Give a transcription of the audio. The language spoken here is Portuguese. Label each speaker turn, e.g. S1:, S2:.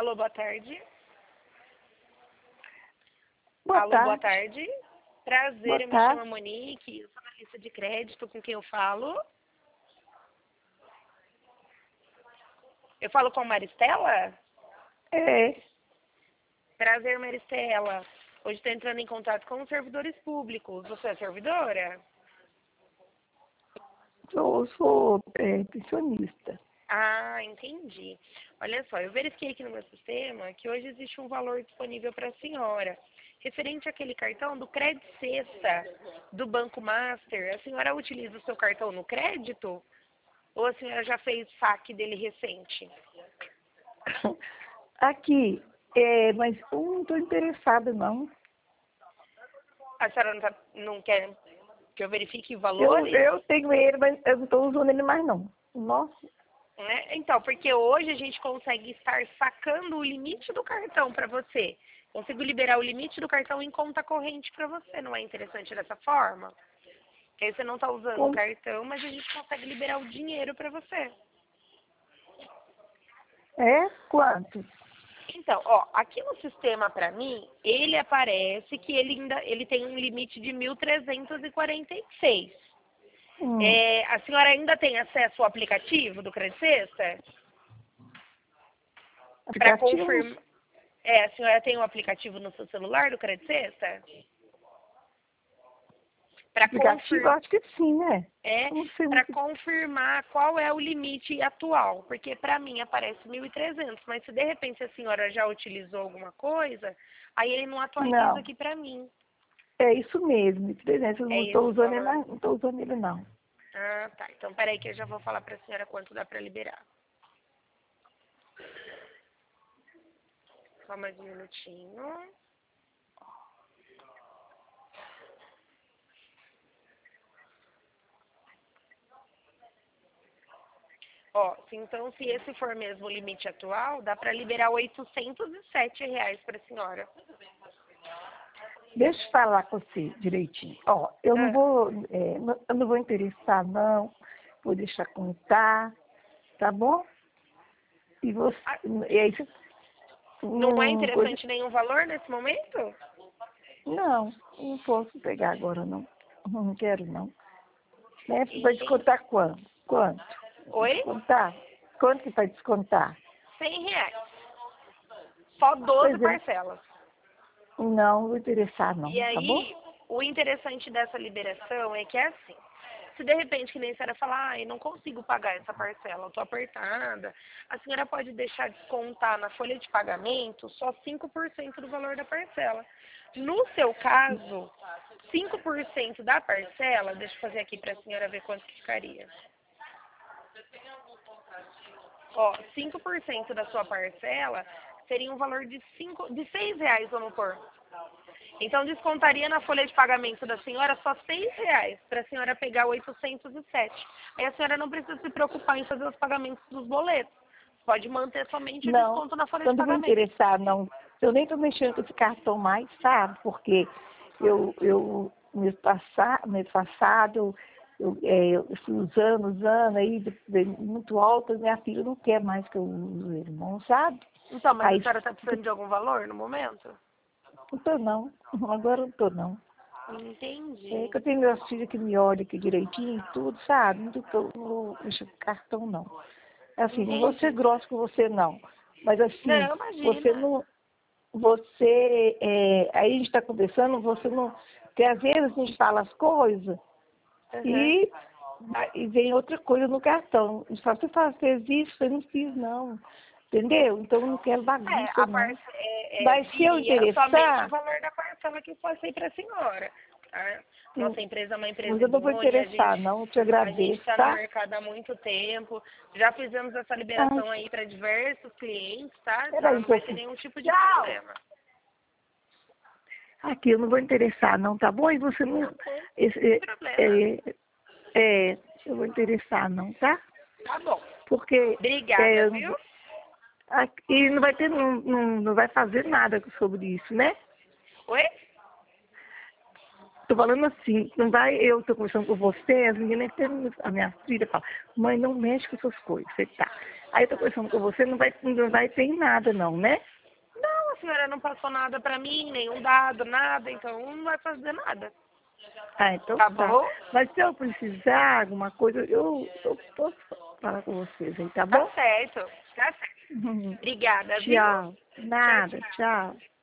S1: Alô, boa tarde.
S2: Boa tarde.
S1: Boa tarde. Prazer,
S2: Boa
S1: eu me
S2: tarde.
S1: chamo Monique, eu sou analista de crédito, com quem eu falo? Eu falo com a Maristela?
S2: É,
S1: Prazer, Maristela. Hoje estou entrando em contato com os servidores públicos. Você é servidora?
S2: sou pensionista.
S1: Ah, entendi. Olha só, eu verifiquei aqui no meu sistema que hoje existe um valor disponível para a senhora. Referente àquele cartão do Crédito Sexta, do Banco Master, a senhora utiliza o seu cartão no crédito? Ou a senhora já fez saque dele recente?
S2: Aqui, mas eu não estou interessada, não.
S1: A senhora não quer que eu verifique
S2: Eu,
S1: valores?
S2: eu tenho ele, mas eu não estou usando ele mais, não. Nossa,
S1: Né? Então, porque hoje a gente consegue estar sacando o limite do cartão para você. Consigo liberar o limite do cartão em conta corrente para você. Não é interessante dessa forma? Porque aí você não está usando o
S2: como
S1: cartão, mas a gente consegue liberar o dinheiro para você.
S2: é? Quanto?
S1: Então, ó, aqui no sistema para mim, ele aparece que ele tem um limite de 1.346.
S2: Hum,
S1: A senhora ainda tem acesso ao aplicativo do Crédito Sexta? Para
S2: Aplicativos?
S1: confirmar. A senhora tem um aplicativo no seu celular do Crédito Sexta? Para
S2: Aplicativo, acho que sim, né? Eu não sei
S1: para
S2: muito.
S1: confirmar qual é o limite atual, porque para mim aparece 1.300, mas se de repente a senhora já utilizou alguma coisa, aí ele não atualiza
S2: Não,
S1: aqui para mim.
S2: é isso mesmo. Por exemplo, eu
S1: É
S2: não
S1: esse
S2: estou
S1: o
S2: usando ele
S1: valor?
S2: mais, não estou usando ele, não.
S1: Ah, tá. Então peraí que eu já vou falar para a senhora quanto dá para liberar. Só mais um minutinho. Ó, então se esse for mesmo o limite atual, dá para liberar R$ 807 para a senhora.
S2: Deixa eu falar com você direitinho. Ó, eu não
S1: Ah,
S2: vou, eu não vou interessar, não. Vou deixar contar, tá bom? E você,
S1: ah,
S2: e aí, você-
S1: não é
S2: coisa,
S1: interessante nenhum valor nesse momento?
S2: não posso pegar agora, não. Não quero, não. Né? Vai
S1: Entendi.
S2: descontar quanto? Quanto?
S1: Oi?
S2: Descontar? Quanto que vai descontar?
S1: R$ 100. Só 12
S2: Pois é,
S1: parcelas.
S2: não vou interessar,
S1: E
S2: não, tá bom?
S1: aí, o interessante dessa liberação é que é assim. Se de repente, que nem a senhora falar, eu não consigo pagar essa parcela, eu tô apertada, a senhora pode deixar descontar na folha de pagamento só 5% do valor da parcela. No seu caso, 5% da parcela, deixa eu fazer aqui para a senhora ver quanto que ficaria. Ó, 5% da sua parcela seria um valor de R$ 6, vamos pôr. Então, descontaria na folha de pagamento da senhora só R$ 6 para a senhora pegar 807. Aí a senhora não precisa se preocupar em fazer os pagamentos dos boletos. Pode manter somente o
S2: Não,
S1: desconto na folha
S2: eu
S1: de
S2: não vou
S1: pagamento.
S2: interessar, não. Eu nem estou mexendo com esse cartão mais, sabe? Porque mês passado, eu fui usando, aí muito alto, minha filha não quer mais que eu use ele, não, sabe?
S1: Então, mas a
S2: Aí,
S1: senhora está precisando de algum valor no momento?
S2: não tô não, agora não tô não. É
S1: Entendi.
S2: que eu tenho meus filhos que me olham aqui direitinho, tudo, sabe? Não vou mexer com cartão, não. Assim, não vou ser
S1: Entendi.
S2: grossa com você, não. Mas assim,
S1: Não,
S2: você
S1: imagina.
S2: não, aí a gente está conversando, você não, porque às vezes a gente fala as coisas
S1: Uhum.
S2: e vem outra coisa no cartão. A gente fala, fez isso, eu não fiz, não. Entendeu? Então eu não quero bagunça,
S1: A
S2: não.
S1: parte
S2: Mas se eu
S1: viria somente o
S2: interessar,
S1: valor da parcela que eu passei para a senhora. Tá?
S2: hum,
S1: Nossa empresa é uma empresa
S2: mas eu não vou
S1: idônea,
S2: interessar, não. Eu te
S1: a gente
S2: agradeço,
S1: está no
S2: tá?
S1: mercado há muito tempo. Já fizemos essa
S2: Ai,
S1: liberação aí para diversos clientes, tá? A
S2: peraí
S1: senhora
S2: um
S1: não vai ter
S2: pouquinho.
S1: nenhum tipo de
S2: Tchau!
S1: problema.
S2: Aqui, eu não vou interessar, não, tá bom? E você não.
S1: Tá bom, sem
S2: esse-
S1: problema.
S2: é, é, eu vou interessar, não, tá?
S1: Tá bom.
S2: Porque
S1: Obrigada,
S2: eu não
S1: viu?
S2: vou. E não vai ter, não vai fazer nada sobre isso, né?
S1: Oi?
S2: Tô falando assim, não vai, eu tô conversando com você, as meninas, a minha filha fala, mãe, não mexe com essas coisas, você tá. Aí eu tô conversando com você, não vai ter nada não, né?
S1: Não, a senhora não passou nada pra mim, nenhum dado, nada, então não vai fazer nada.
S2: Ah, então
S1: Tá
S2: tá.
S1: bom?
S2: Mas se eu precisar alguma coisa, eu posso falar com vocês aí, tá
S1: Tá
S2: bom?
S1: certo. Tá certo. Obrigada, viu?
S2: Tchau.
S1: Tchau,
S2: Nada,
S1: tchau.
S2: tchau.